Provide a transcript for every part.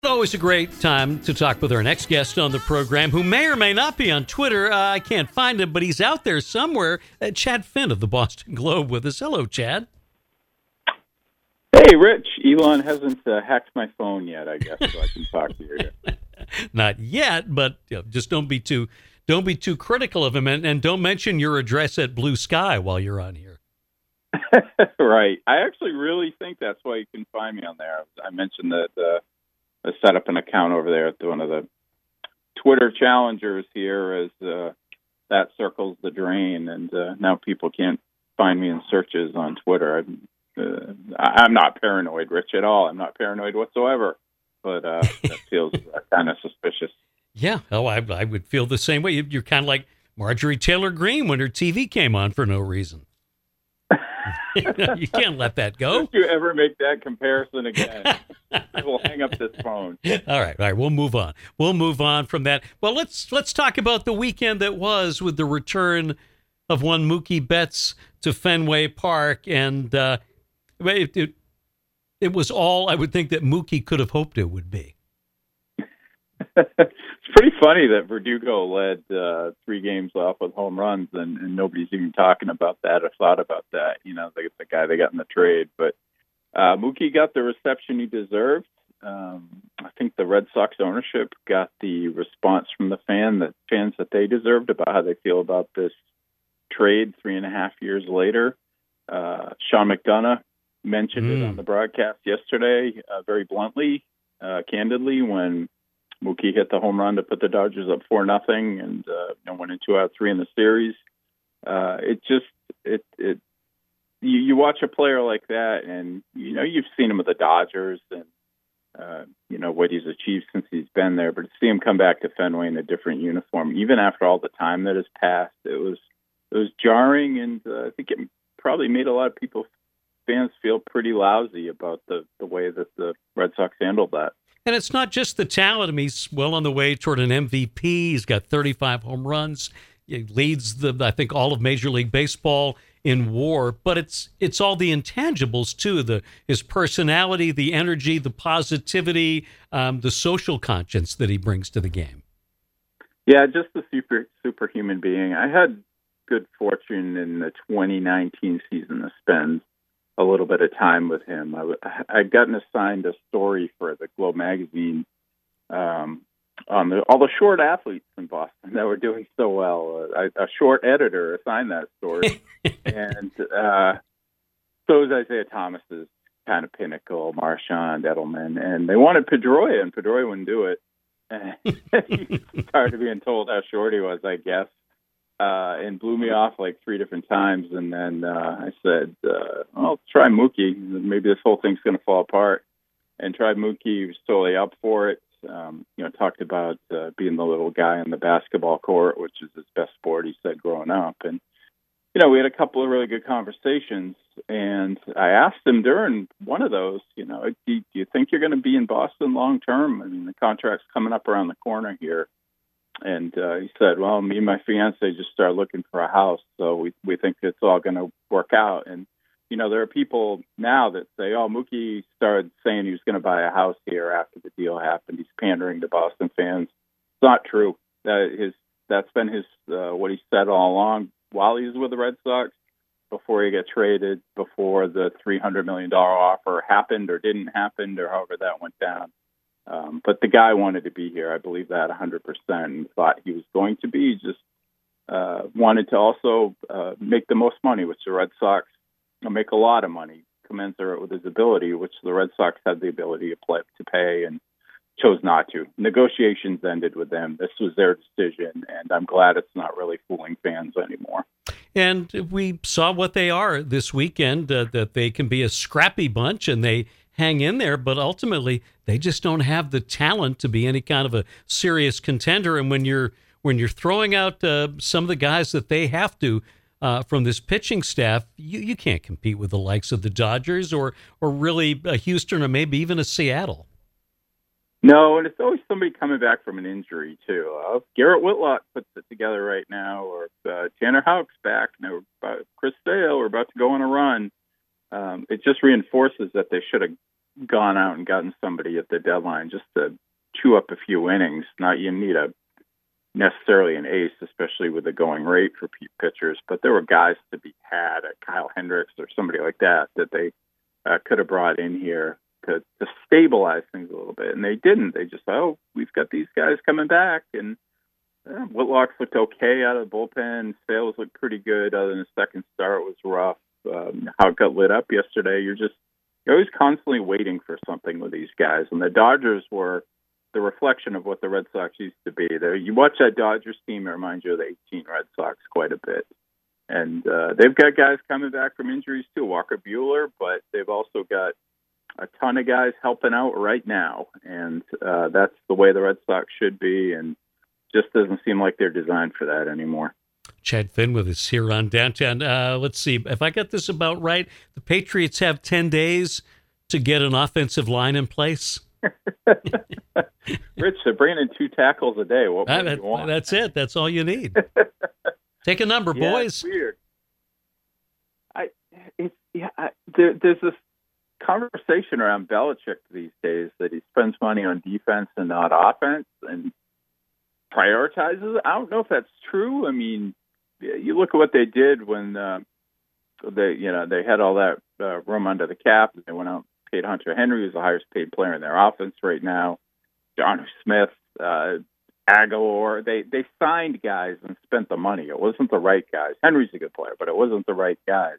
Always a great time to talk with our next guest on the program, who may or may not be on Twitter. I can't find him, but he's out there somewhere. Chad Finn of the Boston Globe with us. Hello, Chad. Hey, Rich. Elon hasn't hacked my phone yet, I guess, so I can talk to you. Not yet, but just don't be too critical of him, and don't mention your address at Blue Sky while you're on here. Right. I actually really think that's why you can find me on there. I mentioned that I set up an account over there at one of the Twitter challengers here as that circles the drain, and now people can't find me in searches on Twitter. I'm not paranoid, Rich, at all. I'm not paranoid whatsoever, but that feels kind of suspicious. Yeah, I would feel the same way. You're kind of like Marjorie Taylor Greene when her TV came on for no reason. You can't let that go. Don't you ever make that comparison again. I will hang up this phone. All right. We'll move on. We'll move on from that. Well, let's talk about the weekend that was with the return of one Mookie Betts to Fenway Park, and it was all I would think that Mookie could have hoped it would be. It's pretty funny that Verdugo led 3 games off with home runs, and nobody's even talking about that or thought about that. You know, the guy they got in the trade. But Mookie got the reception he deserved. I think the Red Sox ownership got the response from the fans that they deserved about how they feel about this trade 3.5 years later. Sean McDonough mentioned it on the broadcast yesterday, very bluntly, candidly, when Mookie hit the home run to put the Dodgers up 4-0, and went in 2 out of 3 in the series. You watch a player like that, and you've seen him with the Dodgers, and what he's achieved since he's been there. But to see him come back to Fenway in a different uniform, even after all the time that has passed, it was jarring, and I think it probably made a lot of fans feel pretty lousy about the way that the Red Sox handled that. And it's not just the talent. I mean, he's well on the way toward an MVP. He's got 35 home runs. He leads I think all of Major League Baseball in WAR. But it's all the intangibles too: his personality, the energy, the positivity, the social conscience that he brings to the game. Yeah, just a superhuman being. I had good fortune in the 2019 season to spend a little bit of time with him. I'd gotten assigned a story for the Globe magazine on all the short athletes in Boston that were doing so well. A short editor assigned that story. And so was Isaiah Thomas's kind of pinnacle, Marchand, Edelman, and they wanted Pedroia, and Pedroia wouldn't do it. And he tired of being told how short he was, I guess. And blew me off like 3 different times. And then I said, I'll try Mookie. Maybe this whole thing's going to fall apart. And tried Mookie. He was totally up for it. Talked about being the little guy on the basketball court, which is his best sport, he said, growing up. And, we had a couple of really good conversations. And I asked him during one of those, do you think you're going to be in Boston long term? I mean, the contract's coming up around the corner here. And he said, well, me and my fiance just started looking for a house, so we think it's all going to work out. And, there are people now that say, oh, Mookie started saying he was going to buy a house here after the deal happened. He's pandering to Boston fans. It's not true. That's been his what he said all along while he was with the Red Sox, before he got traded, before the $300 million offer happened or didn't happen, or however that went down. But the guy wanted to be here. I believe that 100%, and thought he was going to be. Just wanted to also make the most money, which the Red Sox make a lot of money, commensurate with his ability, which the Red Sox had the ability to pay, and chose not to. Negotiations ended with them. This was their decision, and I'm glad it's not really fooling fans anymore. And we saw what they are this weekend, that they can be a scrappy bunch, and they hang in there, but ultimately they just don't have the talent to be any kind of a serious contender. And when you're throwing out some of the guys that they have to from this pitching staff, you can't compete with the likes of the Dodgers or really a Houston or maybe even a Seattle. No, and it's always somebody coming back from an injury too. Garrett Whitlock puts it together right now, or Tanner Houck's back now. Chris Sale, we're about to go on a run. It just reinforces that they should have gone out and gotten somebody at the deadline just to chew up a few innings. Not you need necessarily an ace, especially with the going rate for pitchers, but there were guys to be had, Kyle Hendricks or somebody like that they could have brought in here to stabilize things a little bit, and they didn't. They just, we've got these guys coming back, and Whitlock's looked okay out of the bullpen. Sales looked pretty good. Other than the second start was rough. How it got lit up yesterday, you're always constantly waiting for something with these guys, and the Dodgers were the reflection of what the Red Sox used to be. There, you watch that Dodgers team, it reminds you of the 18 Red Sox quite a bit. And they've got guys coming back from injuries too, Walker Buehler, but they've also got a ton of guys helping out right now. And that's the way the Red Sox should be, and just doesn't seem like they're designed for that anymore. Chad Finn with us here on Downtown. Let's see, if I got this about right, the Patriots have 10 days to get an offensive line in place. Rich, they're bringing in 2 tackles a day. What more do you want? That's it. That's all you need. Take a number, boys. It's weird. There's this conversation around Belichick these days that he spends money on defense and not offense, and prioritizes. I don't know if that's true. I mean, you look at what they did when they had all that room under the cap. They went out. Paid Hunter Henry, who's the highest paid player in their offense right now. John Smith, Aguilar. They signed guys and spent the money. It wasn't the right guys. Henry's a good player, but it wasn't the right guys.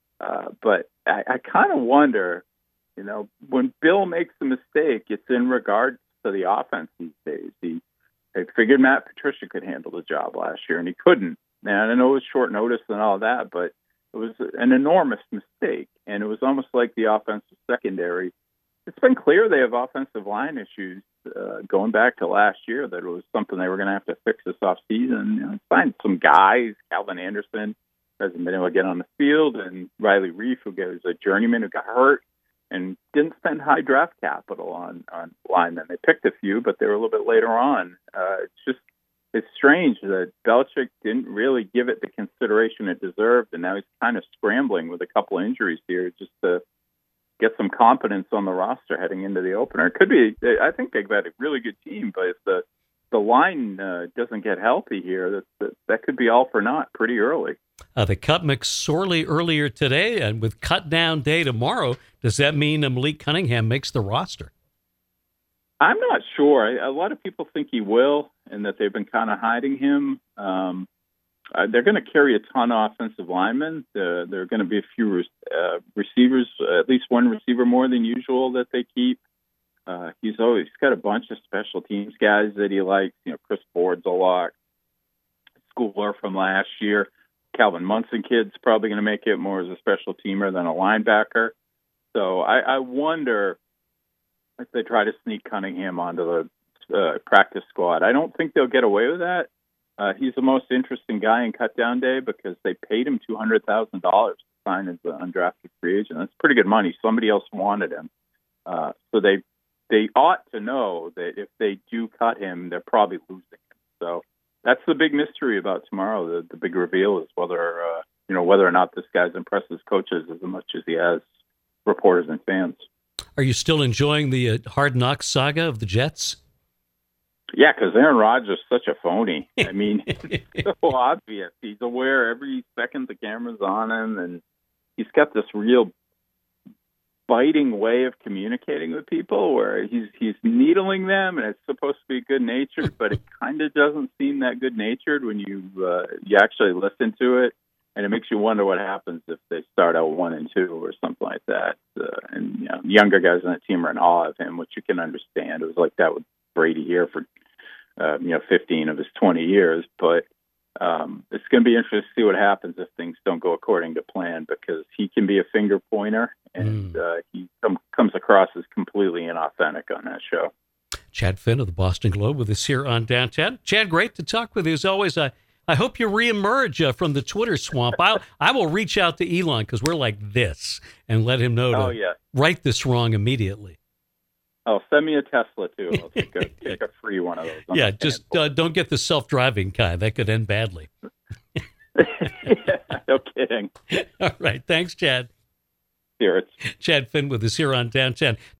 But I kind of wonder, when Bill makes a mistake, it's in regards to the offense these days. They figured Matt Patricia could handle the job last year, and he couldn't. And I know it was short notice and all that, but it was an enormous mistake, and it was almost like the offensive secondary. It's been clear they have offensive line issues going back to last year, that it was something they were going to have to fix this offseason. Signed some guys, Calvin Anderson hasn't been able to get on the field, and Riley Reef, who was a journeyman who got hurt and didn't spend high draft capital on linemen. They picked a few, but they were a little bit later on. It's strange that Belichick didn't really give it the consideration it deserved, and now he's kind of scrambling with a couple of injuries here just to get some confidence on the roster heading into the opener. It could be. I think they've got a really good team, but if the line doesn't get healthy here, that could be all for naught pretty early. The cut mixed sorely earlier today, and with cut down day tomorrow, does that mean Malik Cunningham makes the roster? I'm not sure. A lot of people think he will, and that they've been kind of hiding him. They're going to carry a ton of offensive linemen. There are going to be a few receivers, at least one receiver more than usual that they keep. He's got a bunch of special teams guys that he likes. Chris Ford's a lock. Schooler from last year. Calvin Munson kid's probably going to make it more as a special teamer than a linebacker. So I wonder if they try to sneak Cunningham onto the practice squad. I don't think they'll get away with that. He's the most interesting guy in cutdown day because they paid him $200,000 to sign as an undrafted free agent. That's pretty good money. Somebody else wanted him. So they ought to know that if they do cut him, they're probably losing him. So that's the big mystery about tomorrow. The big reveal is whether or not this guy's impressed his coaches as much as he has reporters and fans. Are you still enjoying the Hard Knocks saga of the Jets? Yeah, because Aaron Rodgers is such a phony. I mean, it's so obvious. He's aware every second the camera's on him, and he's got this real biting way of communicating with people where he's needling them, and it's supposed to be good-natured, but it kind of doesn't seem that good-natured when you actually listen to it. And it makes you wonder what happens if they start out 1-2 or something like that. And younger guys on the team are in awe of him, which you can understand. It was like that with Brady here for 15 of his 20 years. But it's going to be interesting to see what happens if things don't go according to plan, because he can be a finger pointer, and he comes across as completely inauthentic on that show. Chad Finn of the Boston Globe with us here on Downtown. Chad, great to talk with you as always. I hope you reemerge from the Twitter swamp. I will reach out to Elon, because we're like this, and let him know to right this wrong immediately. Oh, send me a Tesla, too. I'll take a free one of those. Yeah, just don't get the self-driving kind. That could end badly. No kidding. All right. Thanks, Chad. Here, Chad Finn with us here on Downtown.